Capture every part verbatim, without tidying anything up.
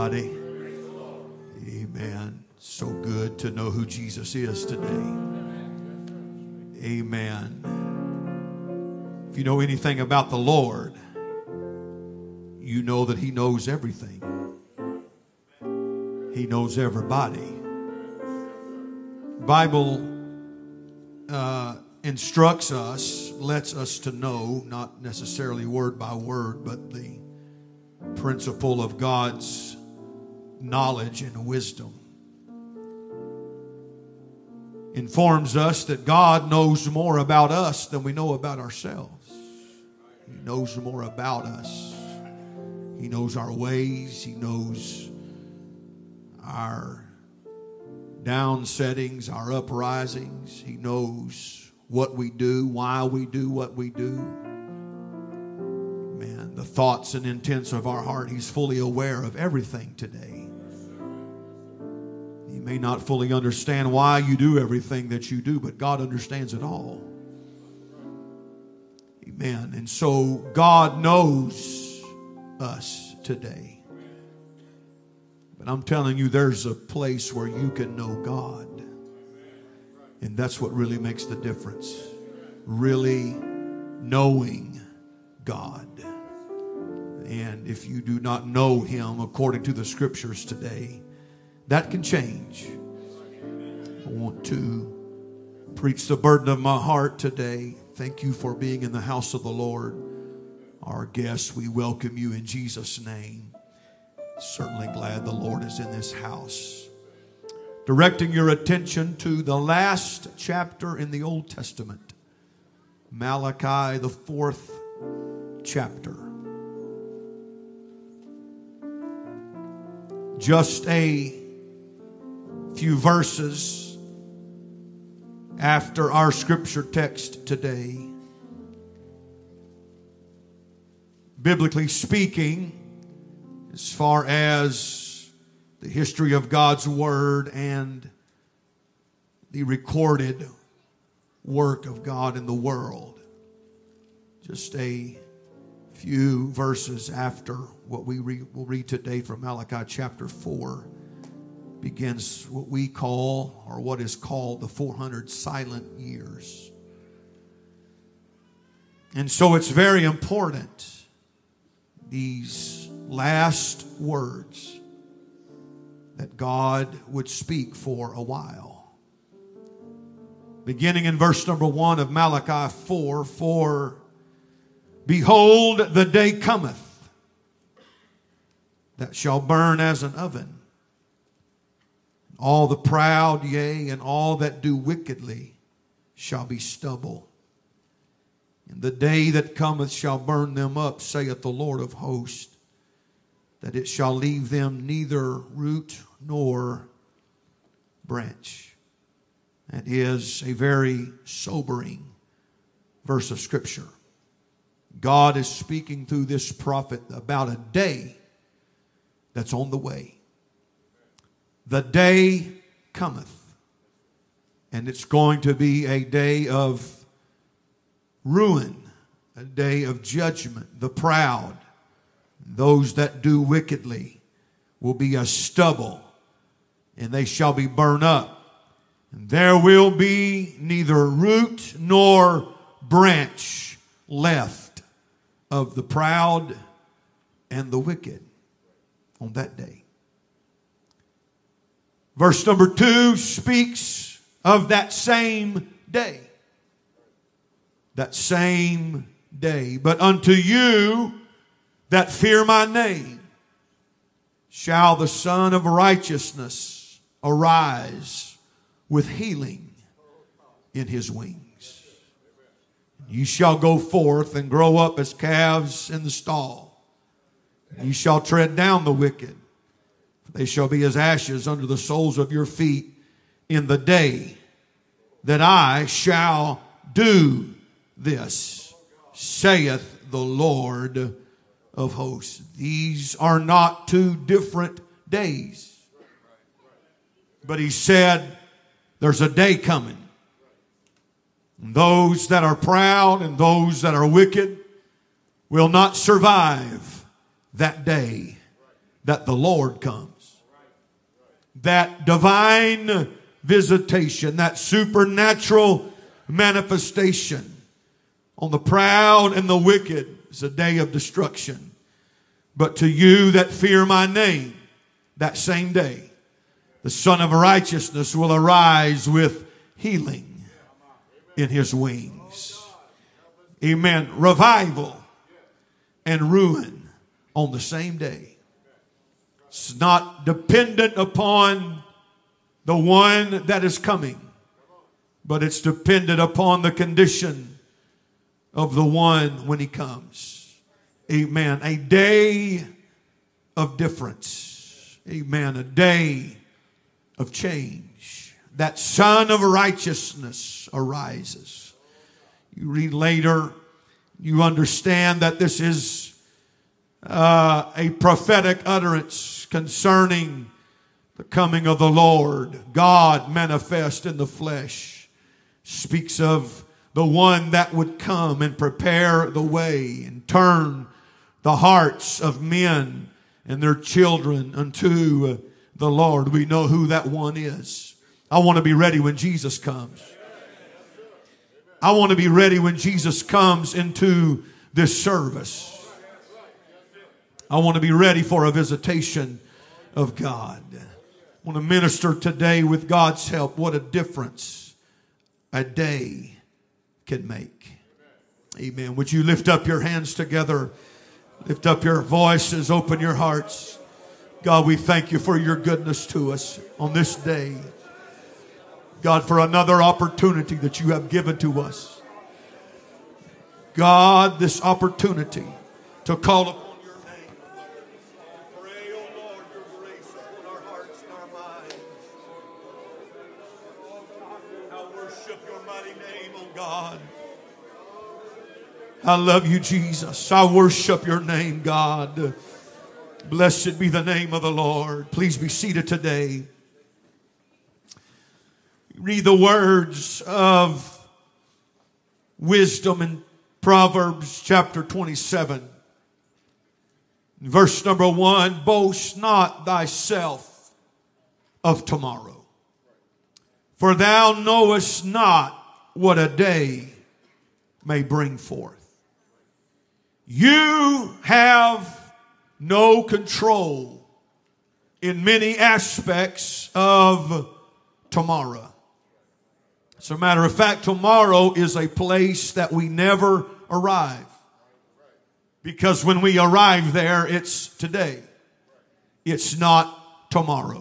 somebody? Amen. So good to know who Jesus is today. Amen. If you know anything about the Lord, you know that He knows everything. He knows everybody. Bible uh, instructs us, lets us to know, not necessarily word by word, but the principle of God's knowledge and wisdom. Informs us that God knows more about us than we know about ourselves. He knows more about us. He knows our ways. He knows our downsettings, our uprisings. He knows what we do, why we do what we do. Man, the thoughts and intents of our heart, He's fully aware of everything today. You may not fully understand why you do everything that you do, but God understands it all. Amen. And so God knows us today. But I'm telling you, there's a place where you can know God. And that's what really makes the difference. Really knowing God. And if you do not know Him according to the Scriptures today, that can change. I want to preach the burden of my heart today. Thank you for being in the house of the Lord. Our guests, we welcome you in Jesus' name. Certainly glad the Lord is in this house. Directing your attention to the last chapter in the Old Testament. Malachi, the fourth chapter. Just a few verses after our scripture text today. Biblically speaking, as far as the history of God's Word and the recorded work of God in the world. Just a few verses after what we re- will read today from Malachi chapter four begins what we call, or what is called, the four hundred silent years. And so it's very important, these last words that God would speak for a while. Beginning in verse number one of Malachi four, for behold, the day cometh that shall burn as an oven. All the proud, yea, and all that do wickedly shall be stubble. And the day that cometh shall burn them up, saith the Lord of hosts, that it shall leave them neither root nor branch. That is a very sobering verse of Scripture. God is speaking through this prophet about a day that's on the way. The day cometh, and it's going to be a day of ruin, a day of judgment. The proud, those that do wickedly, will be as stubble, and they shall be burned up. And there will be neither root nor branch left of the proud and the wicked on that day. Verse number two speaks of that same day. That same day. But unto you that fear my name shall the Son of Righteousness arise with healing in his wings. You shall go forth and grow up as calves in the stall. You shall tread down the wicked. They shall be as ashes under the soles of your feet in the day that I shall do this, saith the Lord of hosts. These are not two different days. But he said there's a day coming. And those that are proud and those that are wicked will not survive that day that the Lord comes. That divine visitation, that supernatural manifestation on the proud and the wicked is a day of destruction. But to you that fear my name, that same day, the Son of Righteousness will arise with healing in his wings. Amen. Revival and ruin on the same day. It's not dependent upon the one that is coming, but it's dependent upon the condition of the one when he comes. Amen. A day of difference. Amen. A day of change. That Son of Righteousness arises. You read later, you understand that this is uh, a prophetic utterance concerning the coming of the Lord. God manifest in the flesh. Speaks of the one that would come and prepare the way and turn the hearts of men and their children unto the Lord. We know who that one is. I want to be ready when Jesus comes. I want to be ready when Jesus comes into this service. I want to be ready for a visitation of God. I want to minister today with God's help. What a difference a day can make. Amen. Would you lift up your hands together? Lift up your voices. Open your hearts. God, we thank you for your goodness to us on this day. God, for another opportunity that you have given to us. God, this opportunity to call upon your name. Pray, oh Lord, your grace upon our hearts and our minds. I worship your mighty name, oh God. I love you, Jesus. I worship your name, God. Blessed be the name of the Lord. Please be seated today. Read the words of wisdom in Proverbs chapter twenty-seven. Verse number one, boast not thyself of tomorrow, for thou knowest not what a day may bring forth. You have no control in many aspects of tomorrow. As a matter of fact, tomorrow is a place that we never arrive. Because when we arrive there, it's today. It's not tomorrow.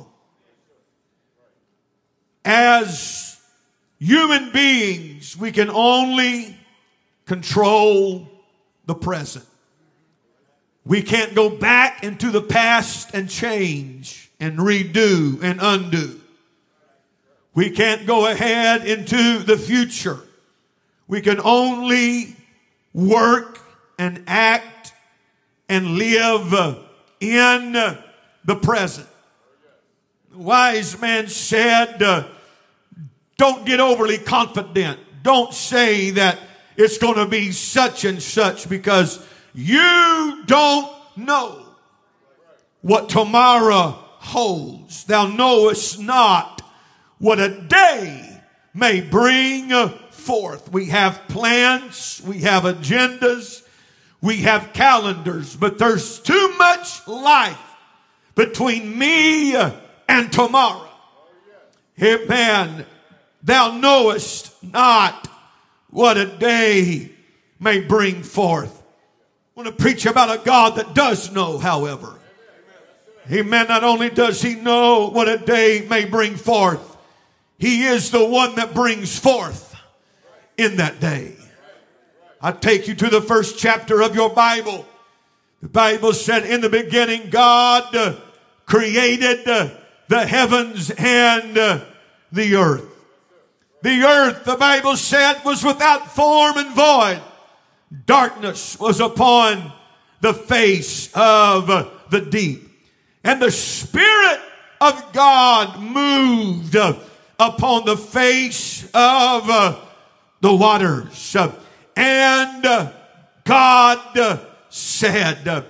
As human beings, we can only control the present. We can't go back into the past and change and redo and undo. We can't go ahead into the future. We can only work and act and live in the present. The wise man said, uh, don't get overly confident. Don't say that it's going to be such and such, because you don't know what tomorrow holds. Thou knowest not what a day may bring forth. We have plans, we have agendas, we have calendars, but there's too much life between me and tomorrow. Amen. Thou knowest not what a day may bring forth. I want to preach about a God that does know, however. Amen. Not only does he know what a day may bring forth, he is the one that brings forth in that day. I take you to the first chapter of your Bible. The Bible said, in the beginning, God uh, created uh, the heavens and uh, the earth. The earth, the Bible said, was without form and void. Darkness was upon the face of uh, the deep. And the Spirit of God moved uh, upon the face of uh, the waters. Uh, and uh, God uh, said, uh,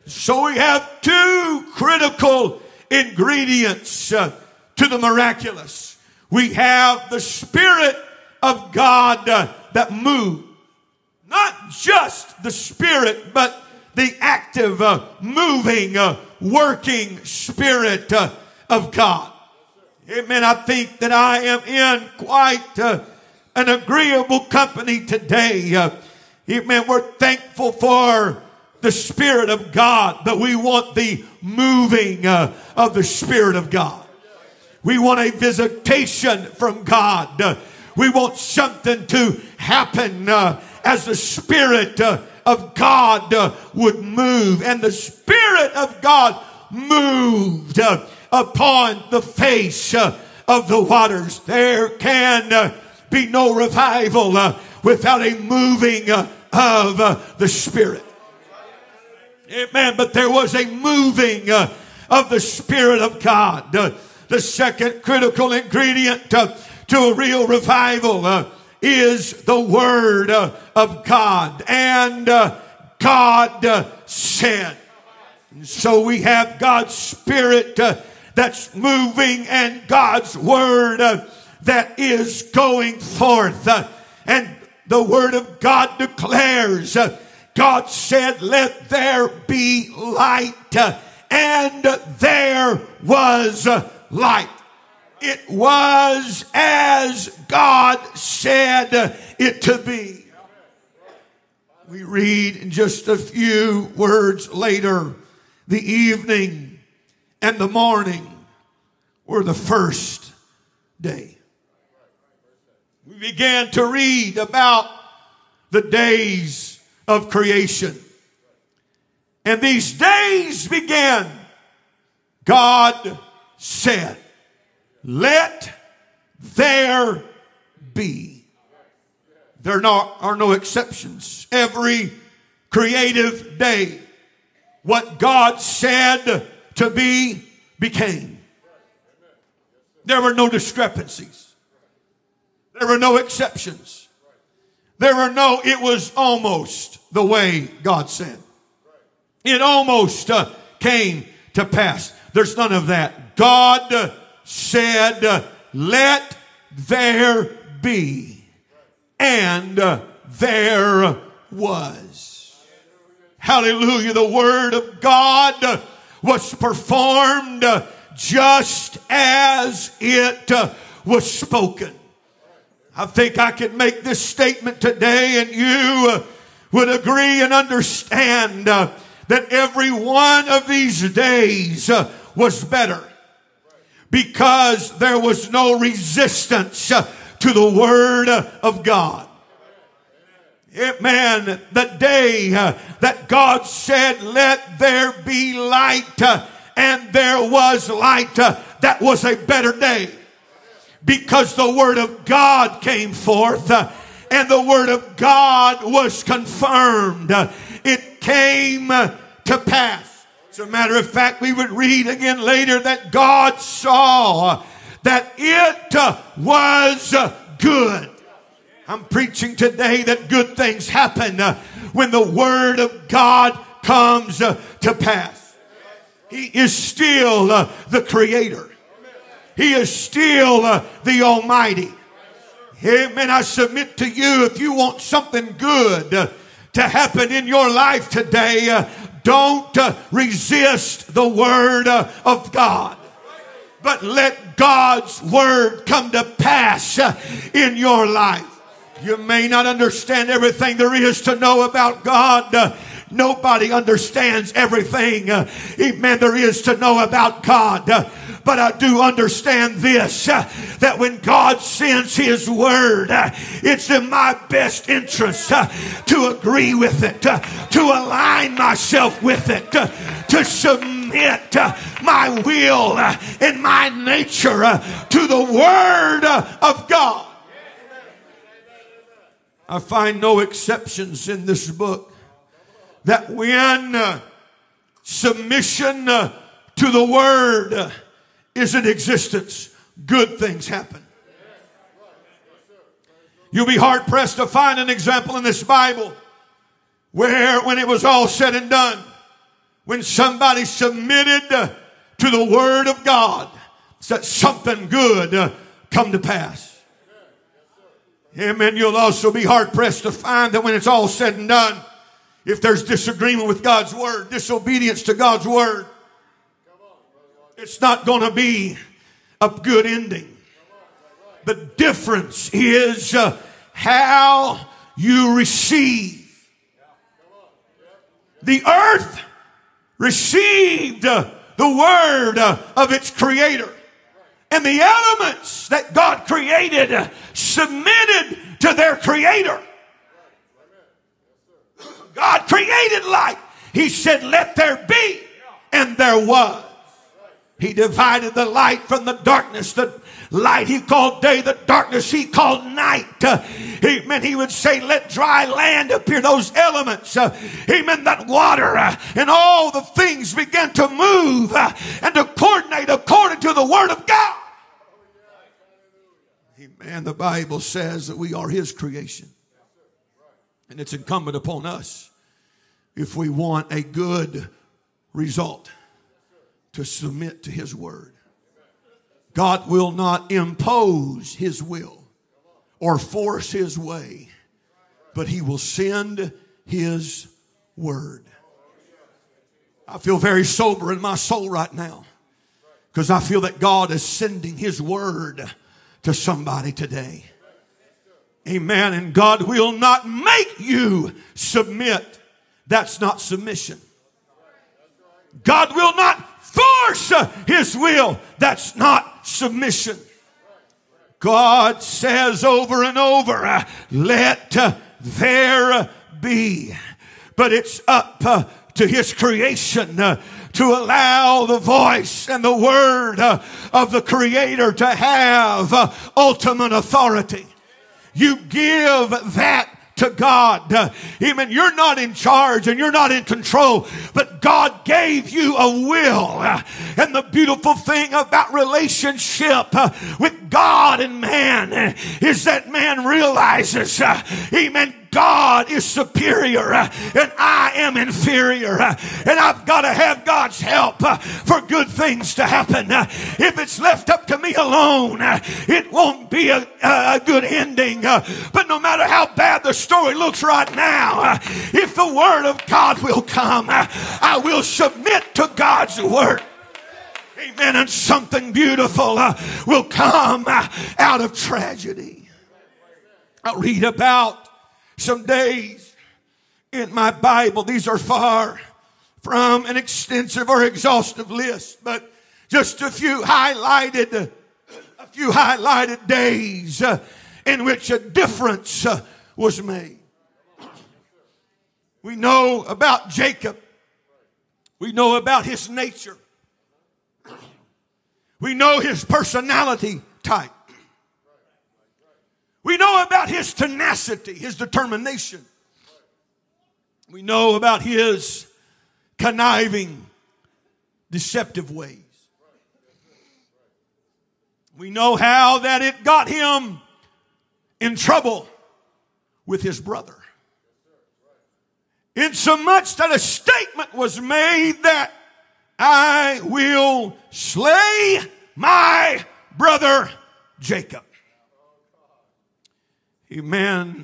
So we have two critical ingredients uh, to the miraculous. We have the Spirit of God uh, that moves. Not just the Spirit, but the active, uh, moving, uh, working Spirit uh, of God. Amen. I think that I am in quite uh, an agreeable company today. Uh, amen. We're thankful for the Spirit of God, but we want the moving uh, of the Spirit of God. We want a visitation from God. Uh, we want something to happen uh, as the Spirit uh, of God uh, would move. And the Spirit of God moved uh, upon the face uh, of the waters. There can uh, be no revival uh, without a moving uh, of uh, the Spirit. Amen. But there was a moving uh, of the Spirit of God. Uh, the second critical ingredient uh, to a real revival uh, is the Word uh, of God. And uh, God uh, said. And so we have God's Spirit uh, that's moving and God's Word uh, that is going forth. Uh, and the Word of God declares, uh, God said, let there be light. Uh, and there was uh, light. It was as God said it to be. We read in just a few words later, the evening and the morning were the first day. We began to read about the days of creation. And these days began. God said, let there be. There are no exceptions. Every creative day, what God said to be became. There were no discrepancies. There were no exceptions. There were no, it was almost the way God said. It almost uh, came to pass. There's none of that. God uh, said, uh, let there be. And uh, there was. Hallelujah. The Word of God uh, was performed uh, just as it uh, was spoken. I think I can make this statement today and you uh, would agree and understand uh, that every one of these days uh, was better because there was no resistance uh, to the Word uh, of God. Amen. The day uh, that God said, let there be light, uh, and there was light, uh, that was a better day. Because the Word of God came forth uh, and the Word of God was confirmed. Uh, it came uh, to pass. As a matter of fact, we would read again later that God saw uh, that it uh, was uh, good. I'm preaching today that good things happen uh, when the Word of God comes uh, to pass. He is still uh, the Creator. He is still uh, the Almighty. Amen. I submit to you, if you want something good uh, to happen in your life today, uh, don't uh, resist the Word uh, of God. But let God's Word come to pass uh, in your life. You may not understand everything there is to know about God. Uh, nobody understands everything, uh, amen, there is to know about God. Uh, But I do understand this, uh, that when God sends His Word, uh, it's in my best interest uh, to agree with it, uh, to align myself with it, uh, to submit uh, my will uh, and my nature uh, to the Word uh, of God. I find no exceptions in this book that when uh, submission uh, to the Word uh, is in existence, good things happen. You'll be hard pressed to find an example in this Bible where when it was all said and done, when somebody submitted uh, to the Word of God, that something good uh, come to pass. Amen. You'll also be hard pressed to find that when it's all said and done, if there's disagreement with God's Word, disobedience to God's Word, it's not going to be a good ending. The difference is uh, how you receive. The earth received uh, the word uh, of its creator. And the elements that God created uh, submitted to their creator. God created light. He said, let there be. And there was. He divided the light from the darkness. The light he called day, the darkness he called night. Uh, amen. He would say, let dry land appear. Those elements, uh, amen, that water uh, and all the things began to move uh, and to coordinate according to the Word of God. Amen. The Bible says that we are His creation. And it's incumbent upon us, if we want a good result, to submit to His Word. God will not impose His will or force His way, but He will send His Word. I feel very sober in my soul right now because I feel that God is sending His Word to somebody today. Amen. And God will not make you submit. That's not submission. God will not force His will. That's not submission. God says over and over, let there be. But it's up to His creation to allow the voice and the word of the Creator to have ultimate authority. You give that to God. Uh, amen. You're not in charge and you're not in control, but God gave you a will. Uh, and the beautiful thing about relationship uh, with God and man uh, is that man realizes, uh, amen, God is superior uh, and I am inferior. Uh, and I've got to have God's help uh, for good things to happen. Uh, if it's left up to me alone, uh, it won't be a, a, a good ending. Uh, but no matter how bad the story looks right now, uh, if the Word of God will come, uh, I will submit to God's Word. Amen. And something beautiful uh, will come uh, out of tragedy. I'll read about some days in my Bible. These are far from an extensive or exhaustive list, but just a few highlighted, a few highlighted days uh, in which a difference uh, was made. We know about Jacob. We know about his nature. We know his personality type. We know about his tenacity, his determination. We know about his conniving, deceptive ways. We know how that it got him in trouble with his brother. Insomuch that a statement was made that I will slay my brother Jacob. Amen.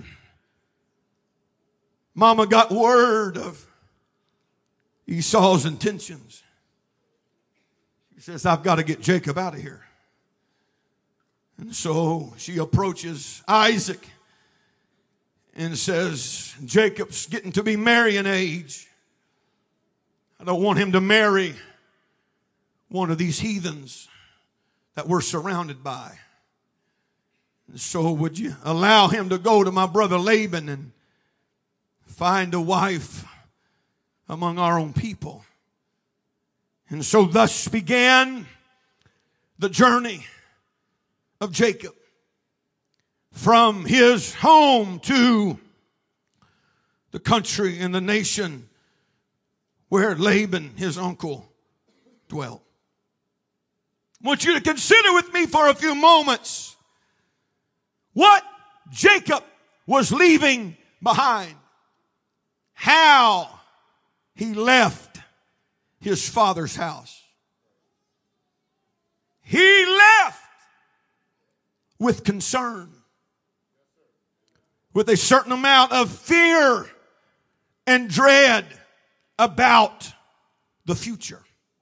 Mama got word of Esau's intentions. She says, I've got to get Jacob out of here. And so she approaches Isaac and says, Jacob's getting to be marrying age. I don't want him to marry one of these heathens that we're surrounded by. And so would you allow him to go to my brother Laban and find a wife among our own people? And so thus began the journey of Jacob from his home to the country and the nation where Laban, his uncle, dwelt. I want you to consider with me for a few moments what Jacob was leaving behind. How he left his father's house. He left with concern, with a certain amount of fear and dread about the future.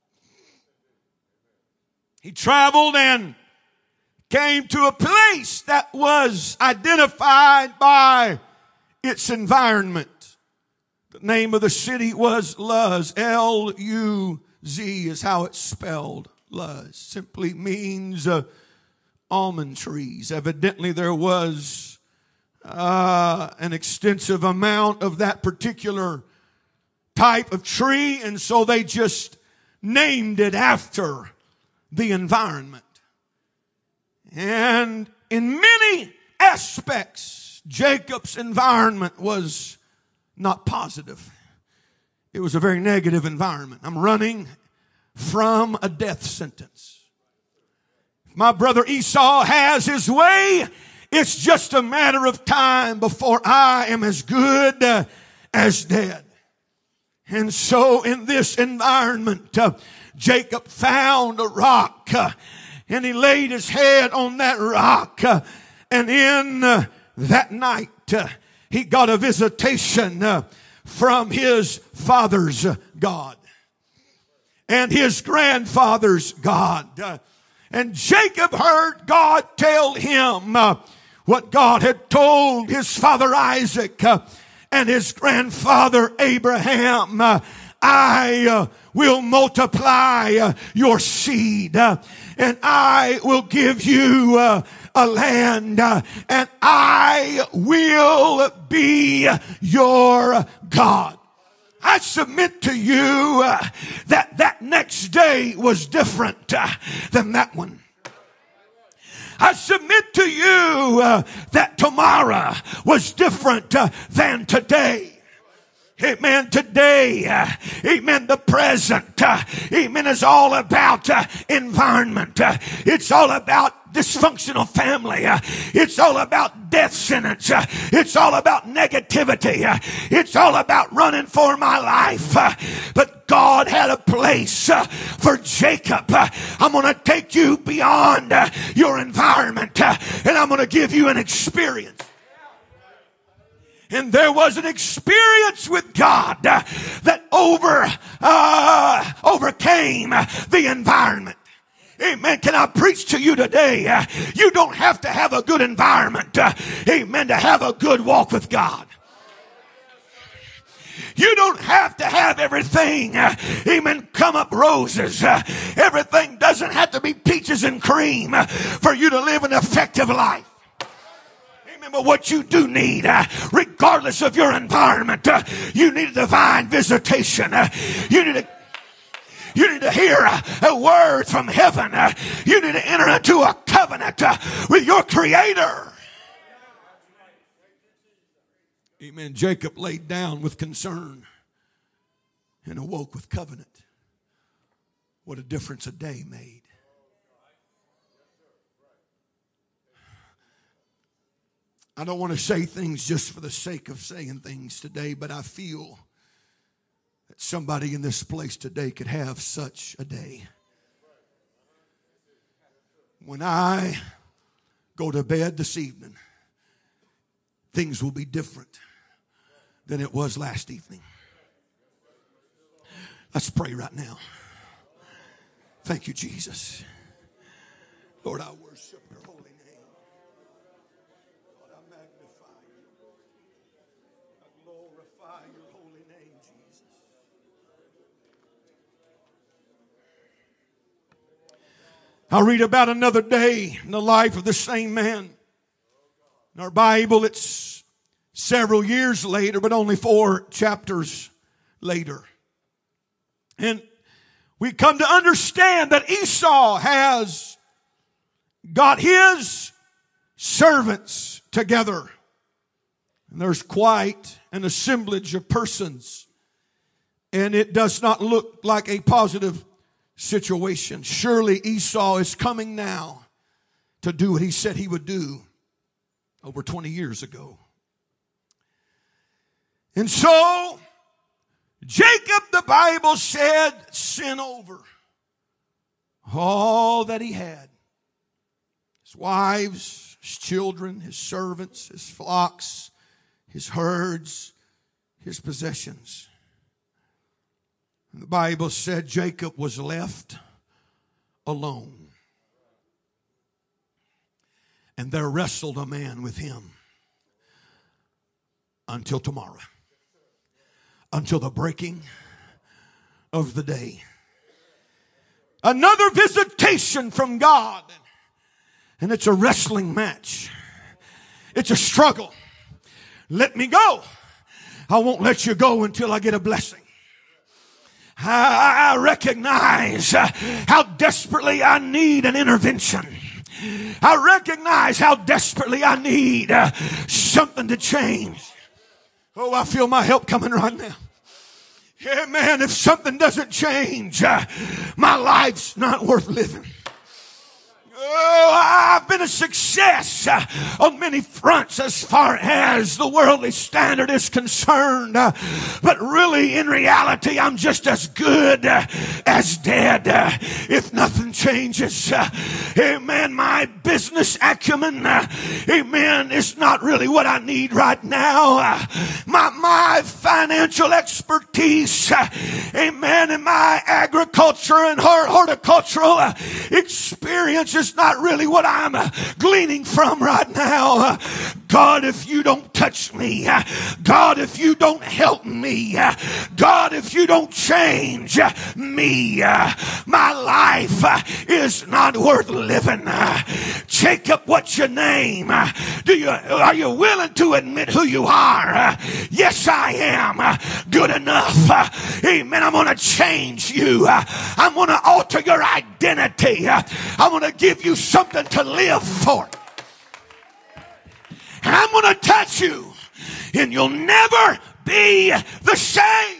He traveled and came to a place that was identified by its environment. The name of the city was Luz. L U Z is how it's spelled. Luz simply means uh, almond trees. Evidently there was uh, an extensive amount of that particular type of tree, and so they just named it after the environment. And in many aspects, Jacob's environment was not positive. It was a very negative environment. I'm running from a death sentence. If my brother Esau has his way, it's just a matter of time before I am as good uh, as dead. And so in this environment, uh, Jacob found a rock, uh, and he laid his head on that rock. Uh, and in uh, that night, uh, he got a visitation uh, from his father's uh, God and his grandfather's God. Uh, and Jacob heard God tell him uh, what God had told his father Isaac uh, and his grandfather Abraham. Uh, I uh, will multiply uh, your seed, uh, and I will give you uh, a land, uh, and I will be your God. I submit to you uh, that that next day was different uh, than that one. I submit to you uh, that tomorrow was different uh, than today. Amen. Today, uh, amen, the present, uh, amen, is all about uh, environment. Uh, it's all about dysfunctional family. Uh, it's all about death sentence. Uh, it's all about negativity. Uh, it's all about running for my life. Uh, but God had a place uh, for Jacob. Uh, I'm going to take you beyond uh, your environment, uh, and I'm going to give you an experience. And there was an experience with God uh, that over uh, overcame the environment. Amen. Can I preach to you today? Uh, you don't have to have a good environment, uh, amen, to have a good walk with God. You don't have to have everything, uh, amen, come up roses. Uh, everything doesn't have to be peaches and cream uh, for you to live an effective life. But what you do need, uh, regardless of your environment, uh, you need a divine visitation. Uh, you need to You need to hear a, a word from heaven. Uh, you need to enter into a covenant uh, with your Creator. Amen. Jacob laid down with concern and awoke with covenant. What a difference a day made. I don't want to say things just for the sake of saying things today, but I feel that somebody in this place today could have such a day. When I go to bed this evening, things will be different than it was last evening. Let's pray right now. Thank you, Jesus. Lord, I worship your holy name. Lord, I magnify you. I glorify your holy name, Jesus. I'll read about another day in the life of the same man. In our Bible, it's several years later, but only four chapters later. And we come to understand that Esau has got his servants together. And there's quite an assemblage of persons. And it does not look like a positive situation. Surely Esau is coming now to do what he said he would do over twenty years ago. And so Jacob, the Bible said, sent over all that he had. His wives, his children, his servants, his flocks, his herds, his possessions. And the Bible said Jacob was left alone. And there wrestled a man with him until tomorrow. Until the breaking of the day. Another visitation from God. And it's a wrestling match. It's a struggle. Let me go. I won't let you go until I get a blessing. I, I recognize how desperately I need an intervention. I recognize how desperately I need uh, something to change. Oh, I feel my help coming right now. Yeah, man, if something doesn't change, uh, my life's not worth living. Oh, I've been a success uh, on many fronts as far as the worldly standard is concerned. Uh, but really, in reality, I'm just as good uh, as dead uh, if nothing changes. Uh, amen. My business acumen, uh, amen, is not really what I need right now. Uh, my, my financial expertise, uh, amen, and my agriculture and horticultural uh, experience is not really what I'm uh, gleaning from right now. Uh, God, if you don't touch me, uh, God, if you don't help me, uh, God, if you don't change uh, me, uh, my life uh, is not worth living. Uh, Jacob, what's your name? Uh, do you are you willing to admit who you are? Uh, yes, I am. Uh, good enough. Uh, amen. I'm going to change you. Uh, I'm going to alter your identity. Uh, I'm going to give you something to live for. And I'm going to touch you, and you'll never be the same.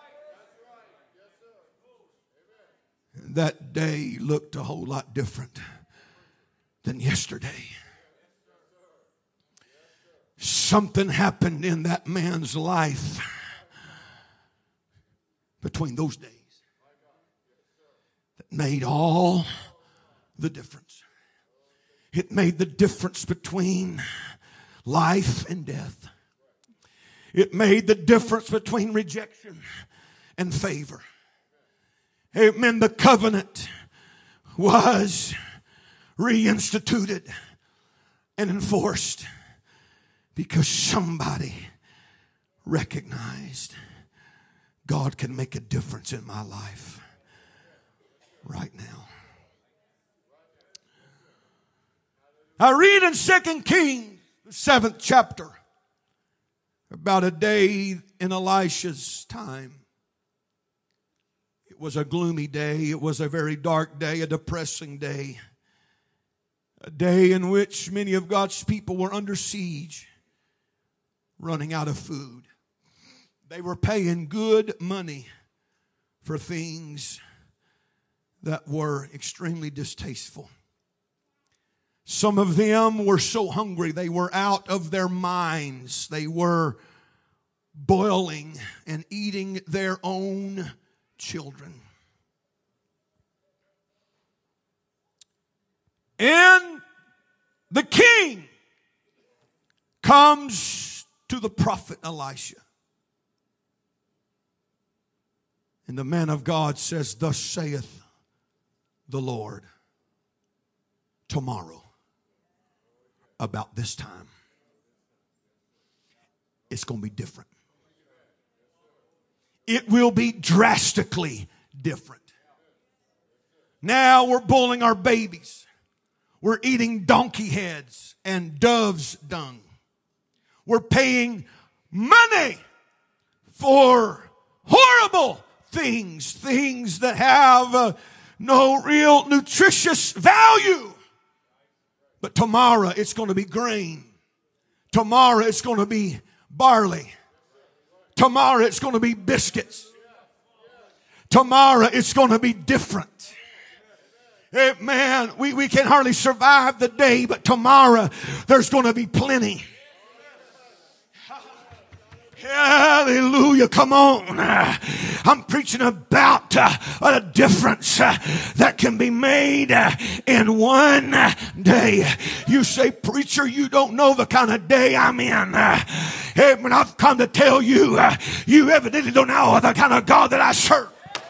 That day looked a whole lot different than yesterday. Something happened in that man's life between those days that made all the difference. It made the difference between life and death. It made the difference between rejection and favor. Amen. The covenant was reinstituted and enforced because somebody recognized God can make a difference in my life right now. I read in Second Kings, the seventh chapter, about a day in Elisha's time. It was a gloomy day. It was a very dark day, a depressing day. A day in which many of God's people were under siege, running out of food. They were paying good money for things that were extremely distasteful. Some of them were so hungry they were out of their minds. They were boiling and eating their own children. And the king comes to the prophet Elisha. And the man of God says, "Thus saith the Lord, tomorrow, about this time, it's going to be different. It will be drastically different. Now we're boiling our babies. We're eating donkey heads and dove's dung. We're paying money for horrible things, things that have uh, no real nutritious value. But tomorrow it's going to be grain. Tomorrow it's going to be barley. Tomorrow it's going to be biscuits. Tomorrow it's going to be different. Hey, man, we, we can hardly survive the day, but tomorrow there's going to be plenty. Hallelujah. Come on. I'm preaching about uh, a difference uh, that can be made uh, in one day. You say, preacher, you don't know the kind of day I'm in. Uh, hey, but I've come to tell you, uh, you evidently don't know the kind of God that I serve.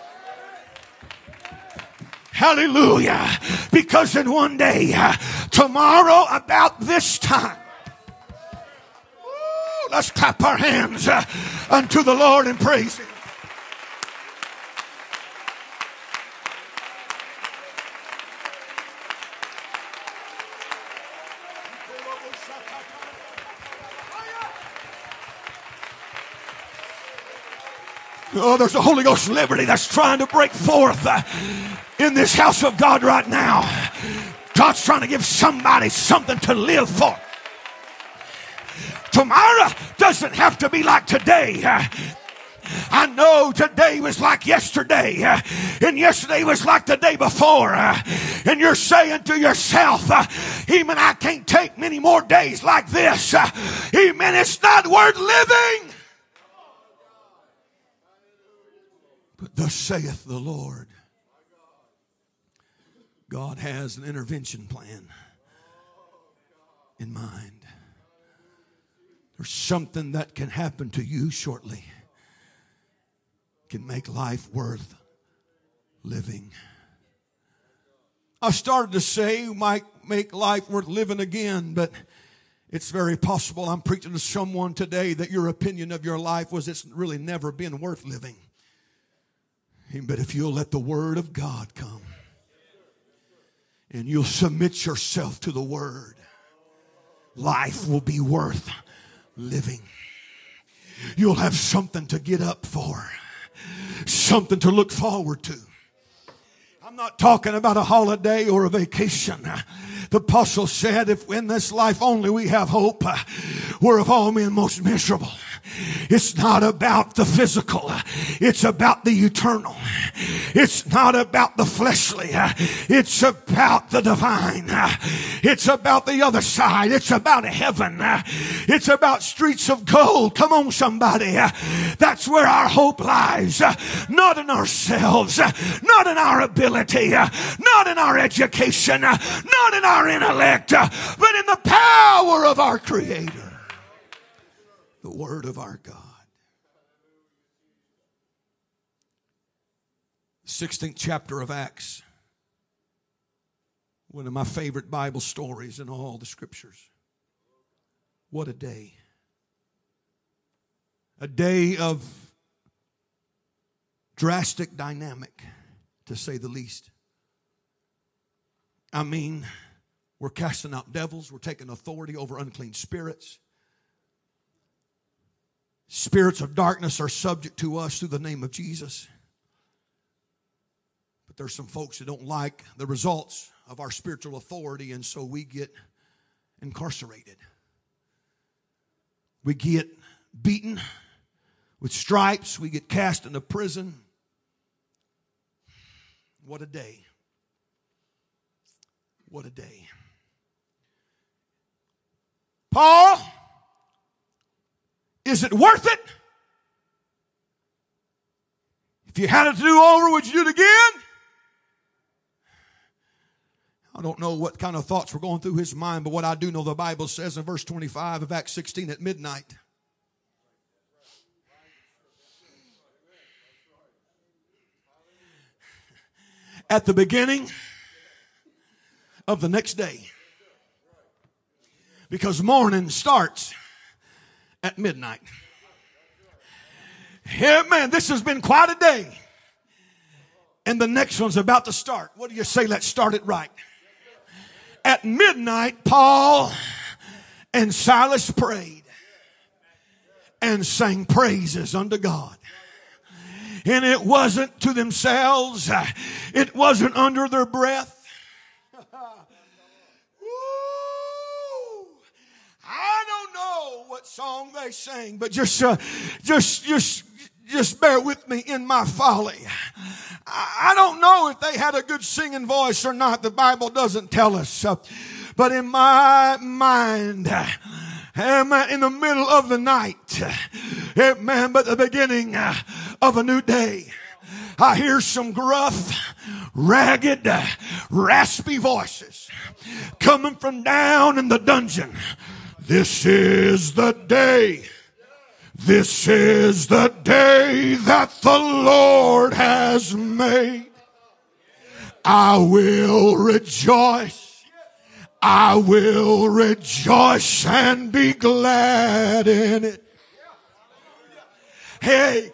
Hallelujah. Because in one day, uh, tomorrow about this time, let's clap our hands uh, unto the Lord and praise Him. Oh, there's a Holy Ghost liberty that's trying to break forth uh, in this house of God right now. God's trying to give somebody something to live for. Tomorrow doesn't have to be like today. I know today was like yesterday, and yesterday was like the day before, and you're saying to yourself, amen, I can't take many more days like this. Amen, it's not worth living. But thus saith the Lord, God has an intervention plan in mind. There's something that can happen to you shortly. Can make life worth living. I started to say might make life worth living again, but it's very possible I'm preaching to someone today that your opinion of your life was it's really never been worth living. But if you'll let the Word of God come and you'll submit yourself to the Word, life will be worth living. You'll have something to get up for, something to look forward to. I'm not talking about a holiday or a vacation. The apostle said, if in this life only we have hope, we're of all men most miserable. It's not about the physical. It's about the eternal. It's not about the fleshly. It's about the divine. It's about the other side. It's about heaven. It's about streets of gold. Come on, somebody. That's where our hope lies. Not in ourselves. Not in our ability. Not in our education. Not in our intellect. But in the power of our Creator. The Word of our God. sixteenth chapter of Acts. One of my favorite Bible stories in all the scriptures. What a day. A day of drastic dynamic, to say the least. I mean, we're casting out devils. We're taking authority over unclean spirits. Spirits of darkness are subject to us through the name of Jesus. But there's some folks that don't like the results of our spiritual authority, and so we get incarcerated. We get beaten with stripes. We get cast into prison. What a day. What a day. Paul, is it worth it? If you had it to do over, would you do it again? I don't know what kind of thoughts were going through his mind, but what I do know, the Bible says in verse twenty-five of Acts sixteen, at midnight, at the beginning of the next day, because morning starts at midnight. Yeah, man, this has been quite a day. And the next one's about to start. What do you say? Let's start it right. At midnight, Paul and Silas prayed and sang praises unto God. And it wasn't to themselves. It wasn't under their breath. I don't know what song they sang, but just, uh, just, just, just bear with me in my folly. I, I don't know if they had a good singing voice or not. The Bible doesn't tell us. Uh, but in my mind, uh, in the middle of the night, Amen. But the beginning of a new day. I hear some gruff, ragged, raspy voices coming from down in the dungeon. This is the day. This is the day that the Lord has made. I will rejoice. I will rejoice and be glad in it. Hey,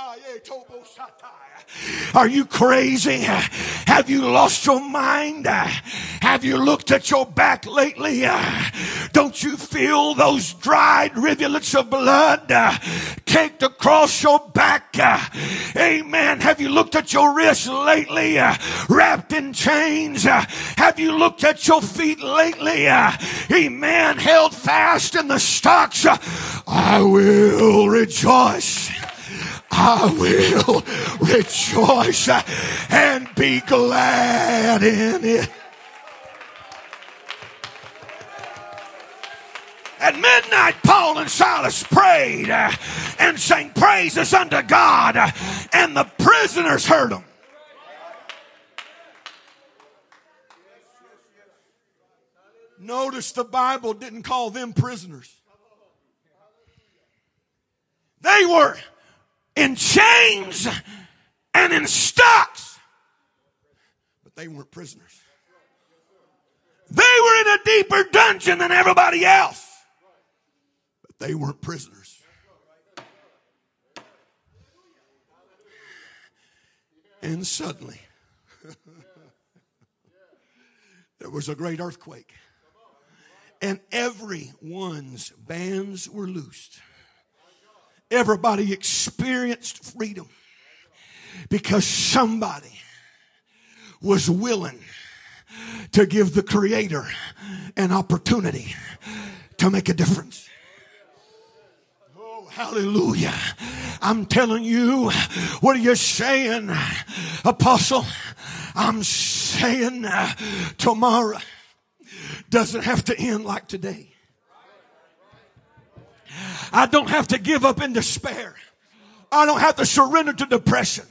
are you crazy? Have you lost your mind? Have you looked at your back lately? Don't you feel those dried rivulets of blood caked across your back? Amen. Have you looked at your wrists lately, wrapped in chains? Have you looked at your feet lately? Amen. Held fast in the stocks. I will rejoice. I will rejoice and be glad in it. At midnight, Paul and Silas prayed and sang praises unto God, and the prisoners heard them. Notice the Bible didn't call them prisoners. They were in chains and in stocks, but they weren't prisoners. They were in a deeper dungeon than everybody else, but they weren't prisoners. And suddenly there was a great earthquake, and everyone's bands were loosed. Everybody experienced freedom because somebody was willing to give the Creator an opportunity to make a difference. Oh, hallelujah. I'm telling you, what are you saying, Apostle? I'm saying uh, tomorrow doesn't have to end like today. I don't have to give up in despair. I don't have to surrender to depression.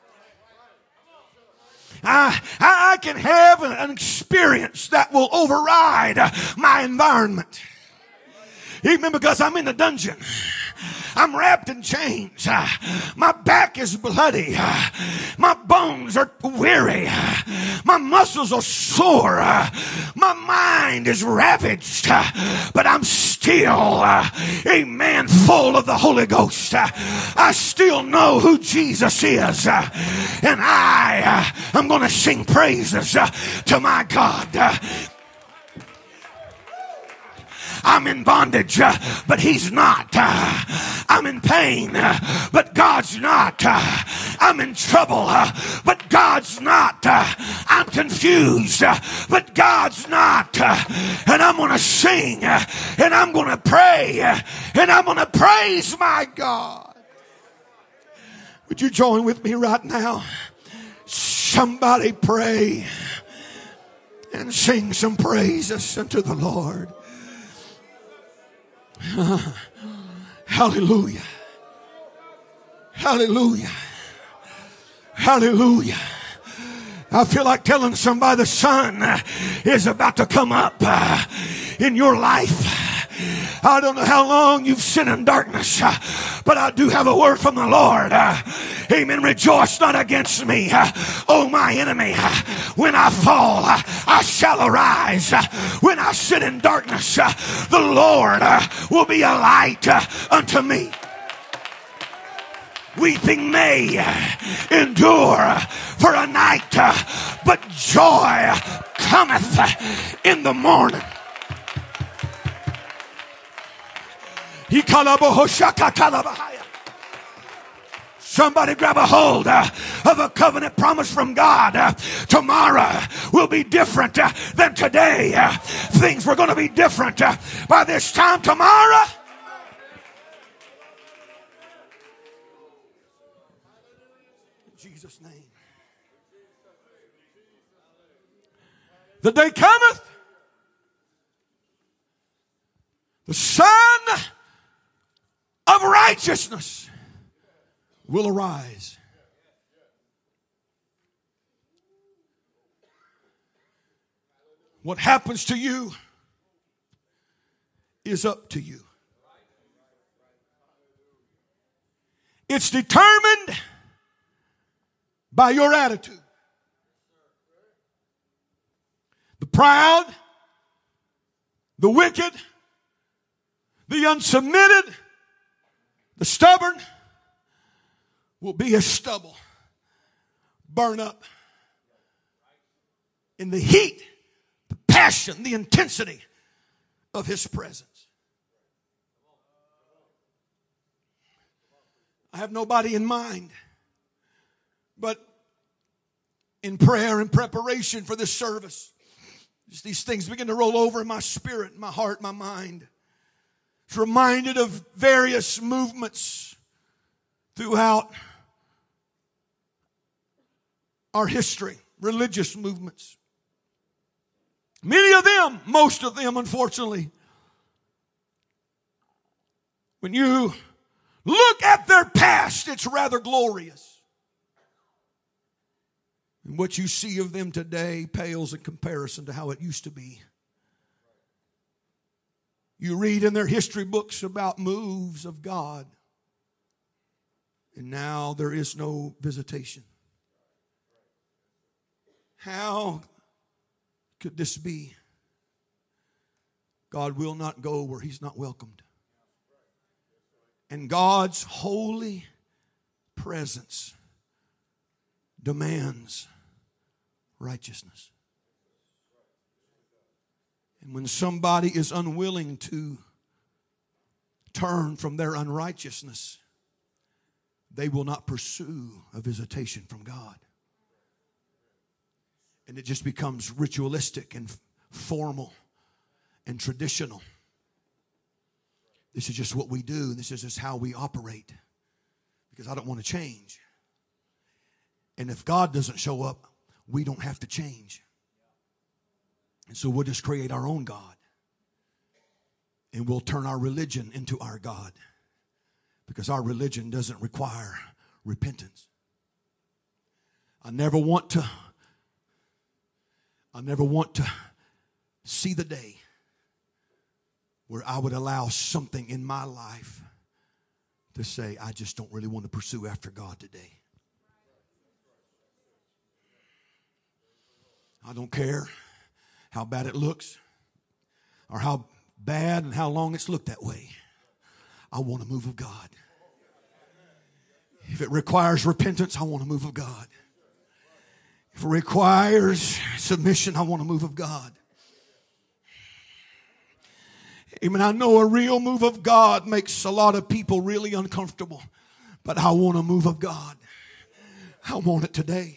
I, I, I can have an, an experience that will override my environment. Even because I'm in the dungeon. I'm wrapped in chains. My back is bloody. My bones are weary. My muscles are sore. My mind is ravaged. But I'm still, amen, full of the Holy Ghost. I still know who Jesus is. And I am going to sing praises to my God. I'm in bondage, uh, but he's not. Uh, I'm in pain, uh, but God's not. Uh, I'm in trouble, uh, but God's not. Uh, I'm confused, uh, but God's not. Uh, and I'm going to sing, uh, and I'm going to pray, uh, and I'm going to praise my God. Would you join with me right now? Somebody pray and sing some praises unto the Lord. Hallelujah. Hallelujah. Hallelujah. I feel like telling somebody the sun is about to come up uh, in your life. I don't know how long you've sit in darkness, uh, but I do have a word from the Lord. Uh, amen. Rejoice not against me, uh, oh my enemy. Uh, when I fall, uh, I shall arise. Uh, when I sit in darkness, uh, the Lord uh, will be a light uh, unto me. Weeping may uh, endure for a night, uh, but joy cometh in the morning. Somebody grab a hold uh, of a covenant promise from God. Uh, tomorrow will be different uh, than today. Uh, things were going to be different uh, by this time tomorrow. In Jesus' name. The day cometh. The Son of righteousness righteousness will arise. What happens to you is up to you. It's determined by your attitude. The proud, the wicked, the unsubmitted, the stubborn will be as stubble, burn up in the heat, the passion, the intensity of His presence. I have nobody in mind, but in prayer and preparation for this service, just these things begin to roll over in my spirit, my heart, my mind. It's reminded of various movements throughout our history, religious movements. Many of them, most of them, unfortunately, when you look at their past, it's rather glorious. And what you see of them today pales in comparison to how it used to be. You read in their history books about moves of God, and now there is no visitation. How could this be? God will not go where He's not welcomed. And God's holy presence demands righteousness. And when somebody is unwilling to turn from their unrighteousness, they will not pursue a visitation from God. And it just becomes ritualistic and formal and traditional. This is just what we do. This is just how we operate. Because I don't want to change. And if God doesn't show up, we don't have to change. And so we'll just create our own God. And we'll turn our religion into our God. Because our religion doesn't require repentance. I never want to, I never want to see the day where I would allow something in my life to say, I just don't really want to pursue after God today. I don't care how bad it looks or how bad and how long it's looked that way. I want a move of God. If it requires repentance, I want a move of God. If it requires submission, I want a move of God. Amen. I know a real move of God makes a lot of people really uncomfortable, but I want a move of God. I want it today.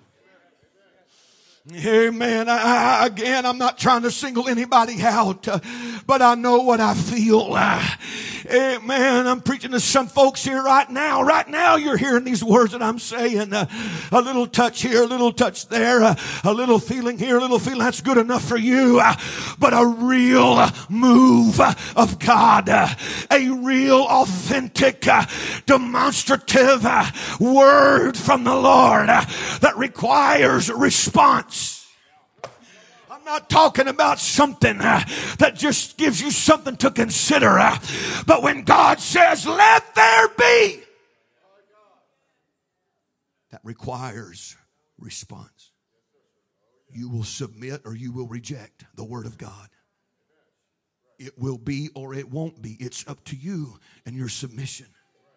Amen. I, I, again, I'm not trying to single anybody out, uh, but I know what I feel. Uh, amen. I'm preaching to some folks here right now. Right now, you're hearing these words that I'm saying. Uh, a little touch here, a little touch there, uh, a little feeling here, a little feeling. That's good enough for you. Uh, but a real move of God, uh, a real authentic, uh, demonstrative uh, word from the Lord uh, that requires response. I'm not talking about something uh, that just gives you something to consider. Uh, but when God says, let there be, that requires response. You will submit or you will reject the word of God. It will be or it won't be. It's up to you and your submission.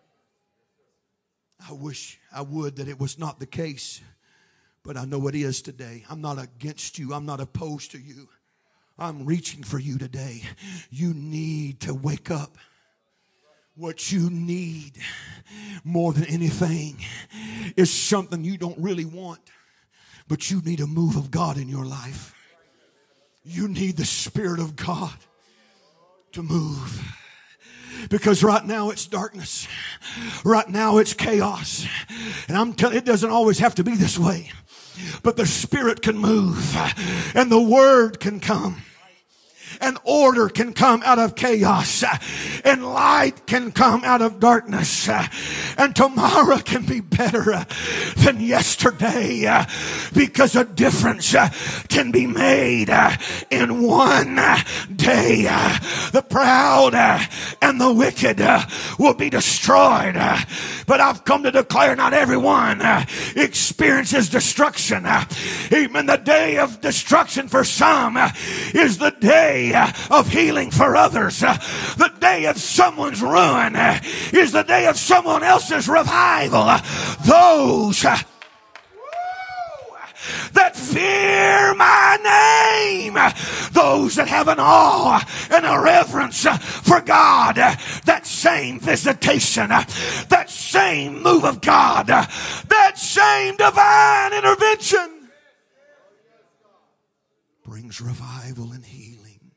I wish I would that it was not the case. But I know it is today. I'm not against you. I'm not opposed to you. I'm reaching for you today. You need to wake up. What you need more than anything is something you don't really want. But you need a move of God in your life. You need the Spirit of God to move. Because right now it's darkness. Right now it's chaos. And I'm telling you, it doesn't always have to be this way. But the Spirit can move and the Word can come and order can come out of chaos, and light can come out of darkness, and tomorrow can be better than yesterday, because a difference can be made in one day. The proud and the wicked will be destroyed, but I've come to declare not everyone experiences destruction. Even the day of destruction for some is the day of healing for others. The day of someone's ruin is the day of someone else's revival. Those that fear my name, those that have an awe and a reverence for God, that same visitation, that same move of God, that same divine intervention brings revival and healing.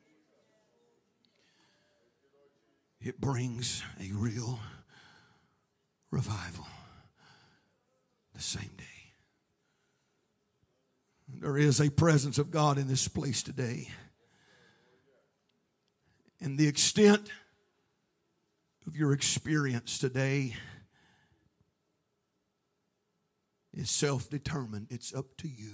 It brings a real revival the same day. There is a presence of God in this place today. And the extent of your experience today is self-determined. It's up to you.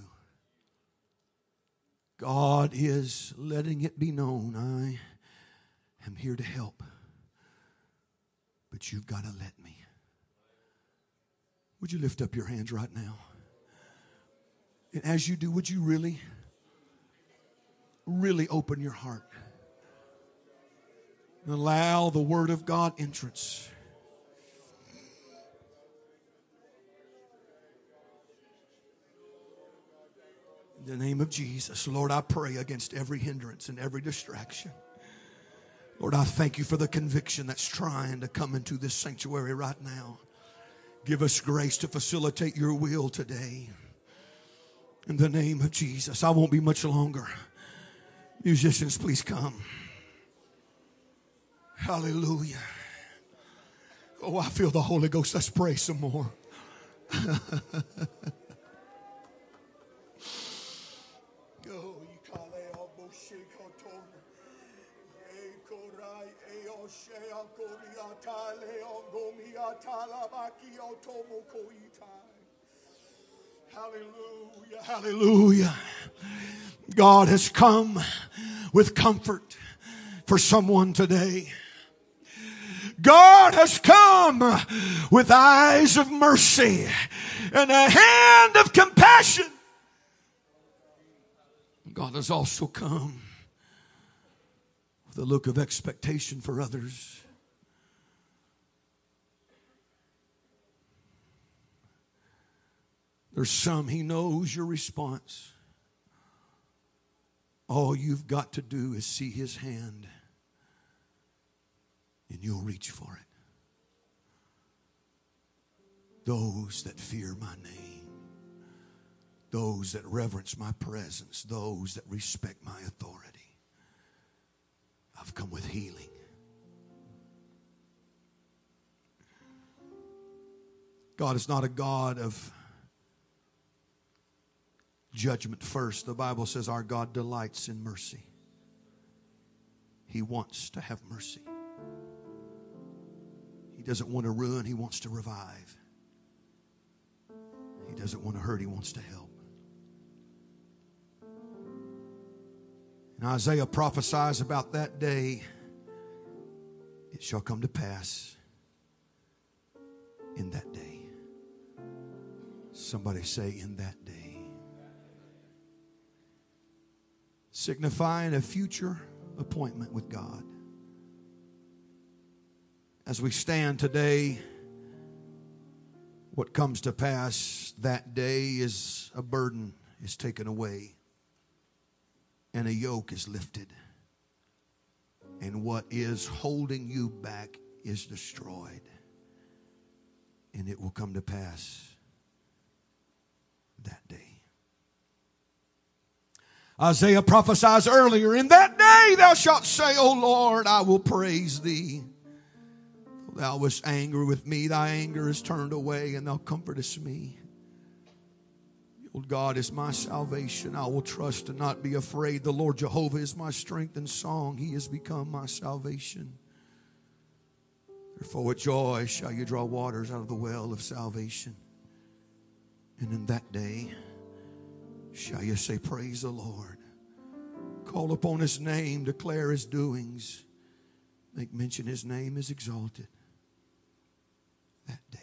God is letting it be known, I am here to help, but you've got to let me. Would you lift up your hands right now? And as you do, would you really, really open your heart and allow the Word of God entrance? In the name of Jesus, Lord, I pray against every hindrance and every distraction. Lord, I thank you for the conviction that's trying to come into this sanctuary right now. Give us grace to facilitate your will today. In the name of Jesus. I won't be much longer. Musicians, please come. Hallelujah. Oh, I feel the Holy Ghost. Let's pray some more. Hallelujah, hallelujah. God has come with comfort for someone today. God has come with eyes of mercy and a hand of compassion. God has also come with a look of expectation for others. There's some, He knows your response. All you've got to do is see His hand, and you'll reach for it. Those that fear my name, those that reverence my presence, those that respect my authority, I've come with healing. God is not a God of judgment first. The Bible says our God delights in mercy. He wants to have mercy. He doesn't want to ruin. He wants to revive. He doesn't want to hurt. He wants to help. And Isaiah prophesies about that day. It shall come to pass in that day. Somebody say, in that day. Signifying a future appointment with God. As we stand today, what comes to pass that day is a burden is taken away, and a yoke is lifted, and what is holding you back is destroyed, and it will come to pass that day. Isaiah prophesies earlier, in that day thou shalt say, O Lord, I will praise thee. Thou wast angry with me, thy anger is turned away, and thou comfortest me. Lord God is my salvation. I will trust and not be afraid. The Lord Jehovah is my strength and song. He has become my salvation. Therefore with joy shall you draw waters out of the well of salvation. And in that day shall you say, praise the Lord. Call upon His name, declare His doings. Make mention His name is exalted. That day.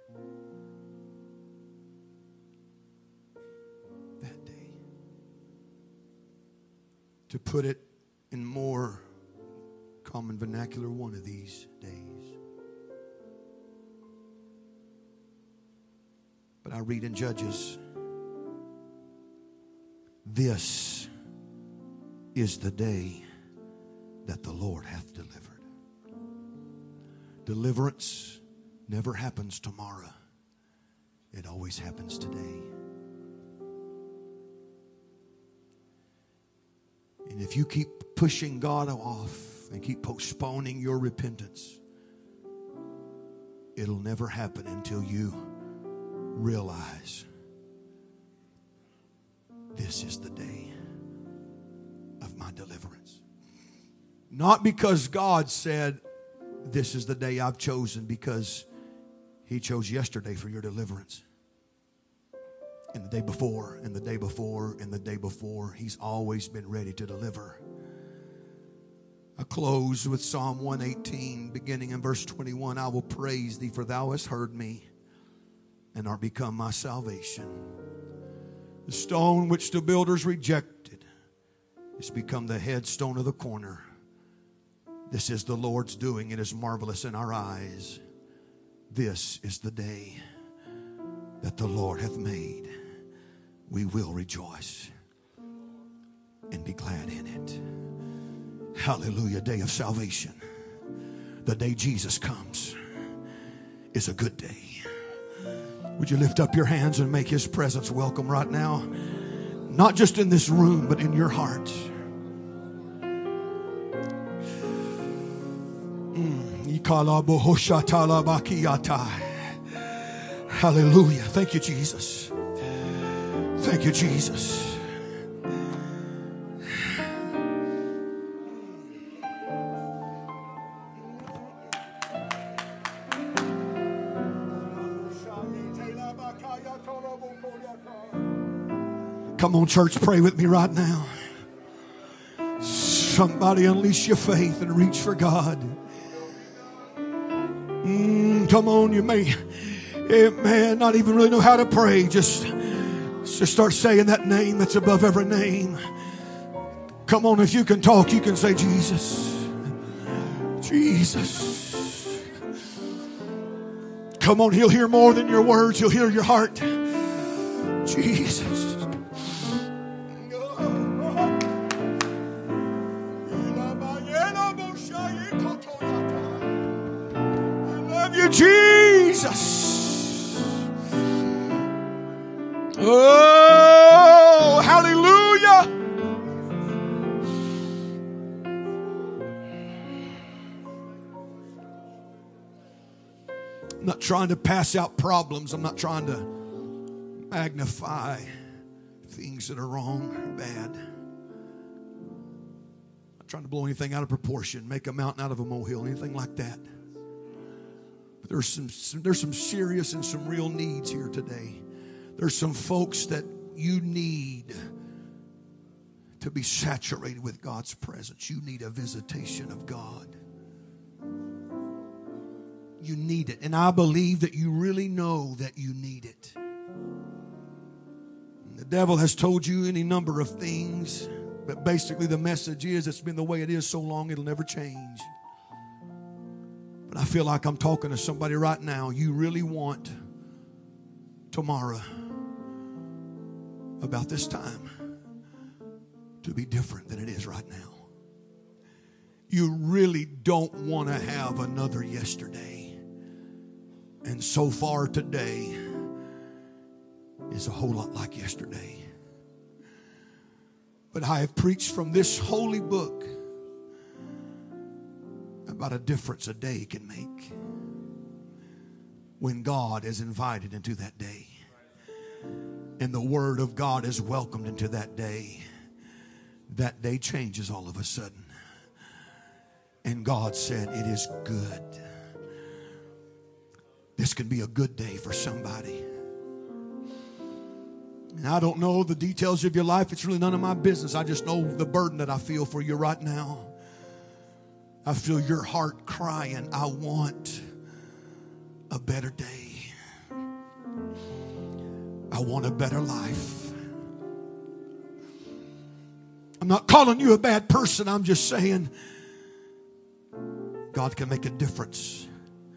That day. To put it in more common vernacular, one of these days. But I read in Judges, this is the day that the Lord hath delivered. Deliverance never happens tomorrow. It always happens today. And if you keep pushing God off and keep postponing your repentance, it'll never happen until you realize this is the day of my deliverance. Not because God said, this is the day I've chosen, because He chose yesterday for your deliverance. And the day before, and the day before, and the day before. He's always been ready to deliver. I close with Psalm one eighteen, beginning in verse twenty-one. I will praise Thee, for Thou hast heard me, and art become my salvation. The stone which the builders rejected has become the headstone of the corner. This is the Lord's doing. It is marvelous in our eyes. This is the day that the Lord hath made. We will rejoice and be glad in it. Hallelujah. Day of salvation. The day Jesus comes is a good day. Would you lift up your hands and make His presence welcome right now? Not just in this room, but in your heart. Mm. Hallelujah. Thank you, Jesus. Thank you, Jesus. Come on, church, pray with me right now. Somebody unleash your faith and reach for God. Mm, come on, you may, man, not even really know how to pray. Just, just start saying that name that's above every name. Come on, if you can talk, you can say Jesus. Jesus. Come on, He'll hear more than your words. He'll hear your heart. Jesus. Jesus. Oh, hallelujah. I'm not trying to pass out problems. I'm not trying to magnify things that are wrong or bad. I'm not trying to blow anything out of proportion, make a mountain out of a molehill, anything like that. There's some, some there's some serious and some real needs here today. There's some folks that you need to be saturated with God's presence. You need a visitation of God. You need it. And I believe that you really know that you need it. And the devil has told you any number of things, but basically the message is it's been the way it is so long it'll never change. I feel like I'm talking to somebody right now. You really want tomorrow, about this time, to be different than it is right now. You really don't want to have another yesterday. And so far today is a whole lot like yesterday. But I have preached from this holy book about a difference a day can make when God is invited into that day. and the Word of God is welcomed into that day, that day changes all of a sudden. And God said, it is good. This could be a good day for somebody. And I don't know the details of your life. It's really none of my business. I just know the burden that I feel for you right now. I feel your heart crying, I want a better day. I want a better life. I'm not calling you a bad person. I'm just saying God can make a difference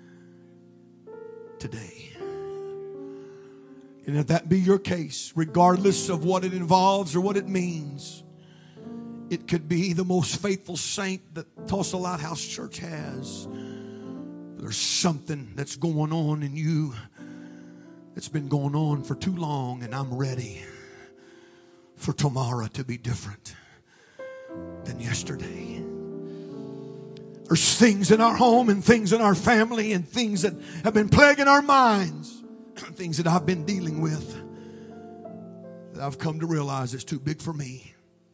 today. And if that be your case, regardless of what it involves or what it means, it could be the most faithful saint that Tulsa Lighthouse Church has. There's something that's going on in you that's been going on for too long, and I'm ready for tomorrow to be different than yesterday. There's things in our home and things in our family and things that have been plaguing our minds, things that I've been dealing with, that I've come to realize it's too big for me.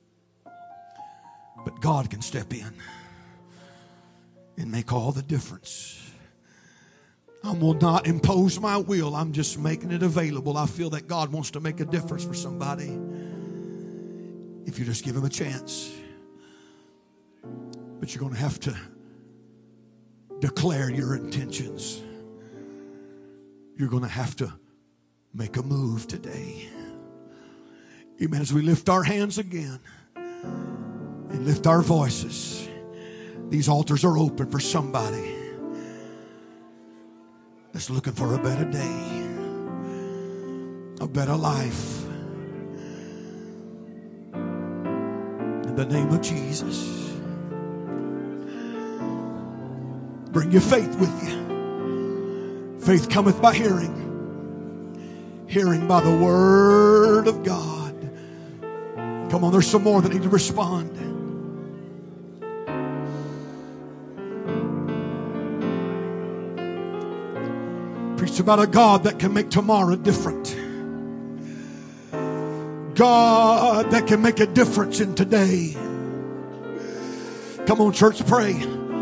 But God can step in and make all the difference. I will not impose my will. I'm just making it available. I feel that God wants to make a difference for somebody if you just give Him a chance. But you're going to have to declare your intentions. You're going to have to make a move today. Amen. As we lift our hands again and lift our voices, these altars are open for somebody that's looking for a better day, a better life. In the name of Jesus. Bring your faith with you. Faith cometh by hearing. Hearing by the Word of God. Come on, there's some more that need to respond. Preach about a God that can make tomorrow different. God that can make a difference in today. Come on, church, pray.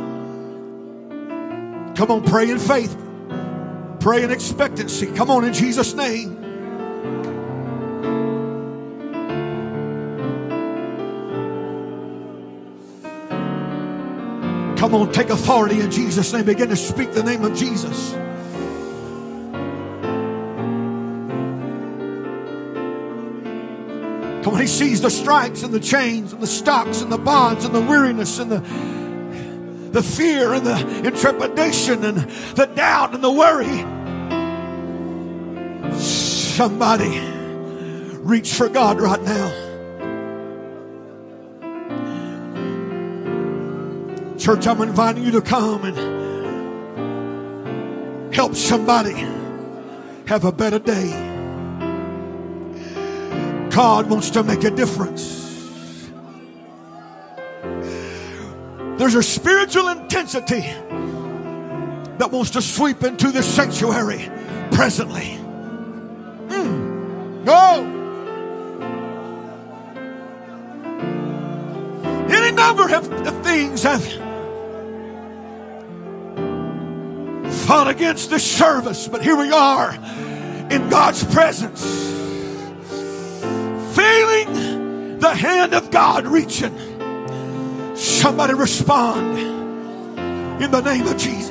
Come on, pray in faith. Pray in expectancy. Come on, in Jesus' name. Come on, take authority in Jesus' name. Begin to speak the name of Jesus. Come on, He sees the stripes and the chains and the stocks and the bonds and the weariness and the the fear and the intrepidation and the doubt and the worry. Somebody reach for God right now. Church, I'm inviting you to come and help somebody have a better day. God wants to make a difference. There's a spiritual intensity that wants to sweep into this sanctuary presently. Mm. Go. Any number of, of things have fought against this service, but here we are in God's presence, feeling the hand of God reaching. Somebody respond in the name of Jesus.